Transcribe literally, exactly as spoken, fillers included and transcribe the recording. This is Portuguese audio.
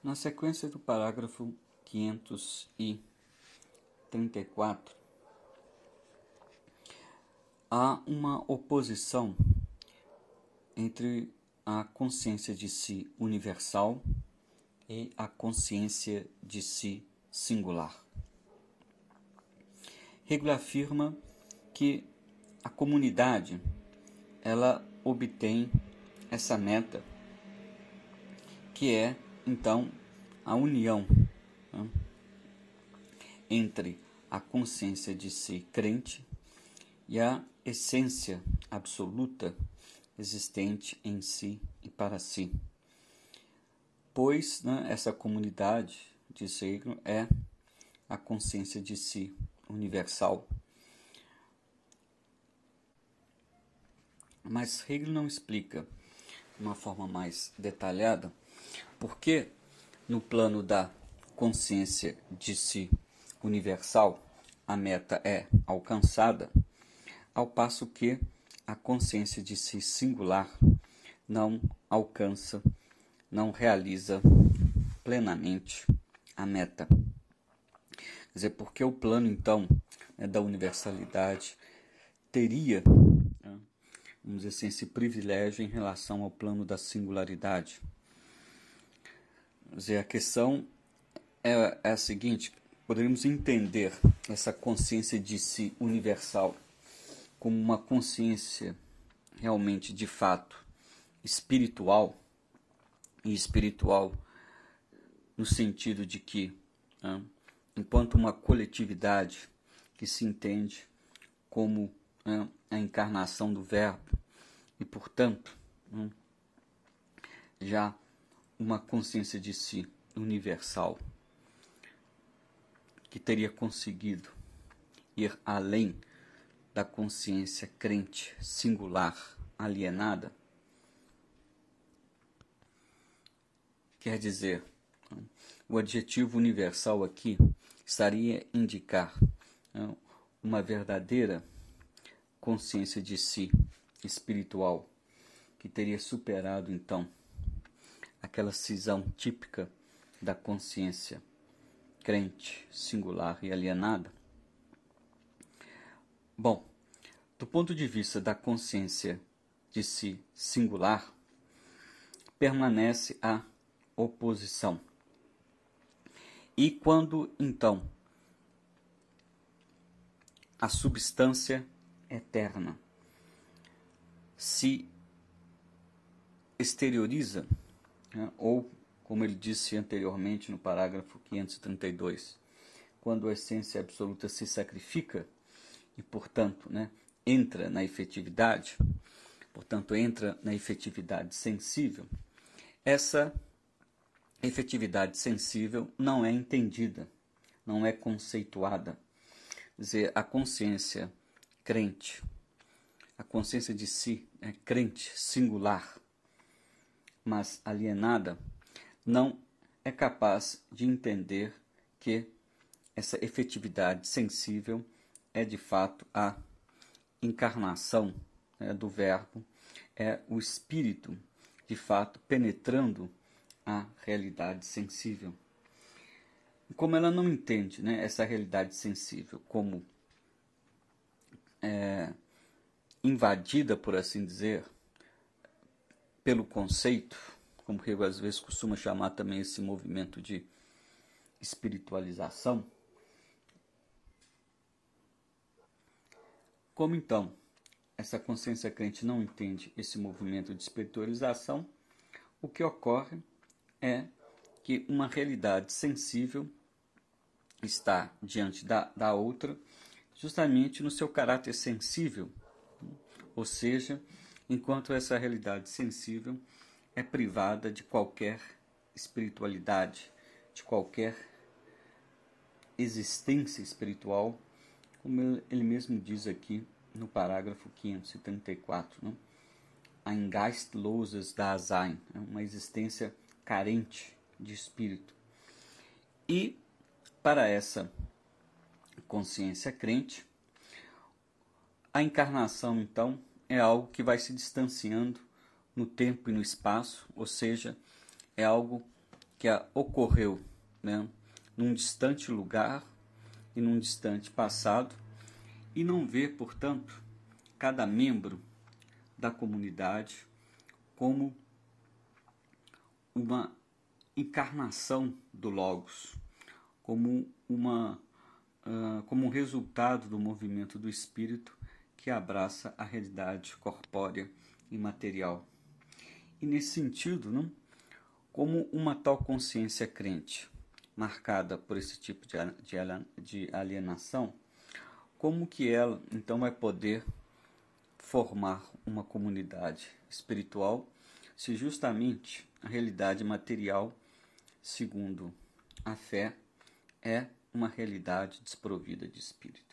Na sequência do parágrafo quinhentos e trinta e quatro, há uma oposição entre a consciência de si universal e a consciência de si singular. Hegel afirma que a comunidade ela obtém essa meta, que é então a união, né, entre a consciência de si crente e a essência absoluta existente em si e para si. Pois, né, essa comunidade, diz Hegel, é a consciência de si universal. Mas Hegel não explica de uma forma mais detalhada por que, no plano da consciência de si universal, a meta é alcançada, ao passo que a consciência de si singular não alcança, não realiza plenamente a meta. Quer dizer, porque o plano, então, né, da universalidade teria, né, vamos dizer assim, esse privilégio em relação ao plano da singularidade. Quer dizer, a questão é, é a seguinte: poderíamos entender essa consciência de si universal como uma consciência realmente, de fato, espiritual, e espiritual no sentido de que, né, enquanto uma coletividade que se entende como, né, a encarnação do Verbo, e, portanto, né, já uma consciência de si universal, que teria conseguido ir além da consciência crente singular alienada. Quer dizer, o adjetivo universal aqui estaria a indicar, né, uma verdadeira consciência de si espiritual, que teria superado então aquela cisão típica da consciência crente, singular e alienada. Bom, do ponto de vista da consciência de si singular, permanece a oposição. E quando, então, a substância eterna se exterioriza, né, ou, como ele disse anteriormente no parágrafo quinhentos e trinta e dois, quando a essência absoluta se sacrifica e, portanto, né, entra na efetividade, portanto, entra na efetividade sensível, essa efetividade sensível não é entendida, não é conceituada. Quer dizer, a consciência crente, a consciência de si é crente, singular, mas alienada, não é capaz de entender que essa efetividade sensível é de fato a encarnação, né, do Verbo, é o Espírito de fato penetrando a realidade sensível. Como ela não entende, né, essa realidade sensível como é, invadida, por assim dizer, pelo conceito, como Hegel às vezes costuma chamar também esse movimento de espiritualização. Como então essa consciência crente não entende esse movimento de espiritualização, o que ocorre é que uma realidade sensível está diante da, da outra justamente no seu caráter sensível, ou seja, enquanto essa realidade sensível é privada de qualquer espiritualidade, de qualquer existência espiritual, como ele mesmo diz aqui no parágrafo quinhentos e trinta e quatro, né? Ein geistloses Dasein, uma existência carente de espírito. E para essa consciência crente, a encarnação, então, é algo que vai se distanciando no tempo e no espaço, ou seja, é algo que ocorreu, né, num distante lugar e num distante passado, e não ver, portanto, cada membro da comunidade como uma encarnação do Logos, como, uma, uh, como um resultado do movimento do Espírito que abraça a realidade corpórea e material. E nesse sentido, não? Como uma tal consciência crente, marcada por esse tipo de alienação, como que ela então vai poder formar uma comunidade espiritual se justamente a realidade material, segundo a fé, é uma realidade desprovida de espírito?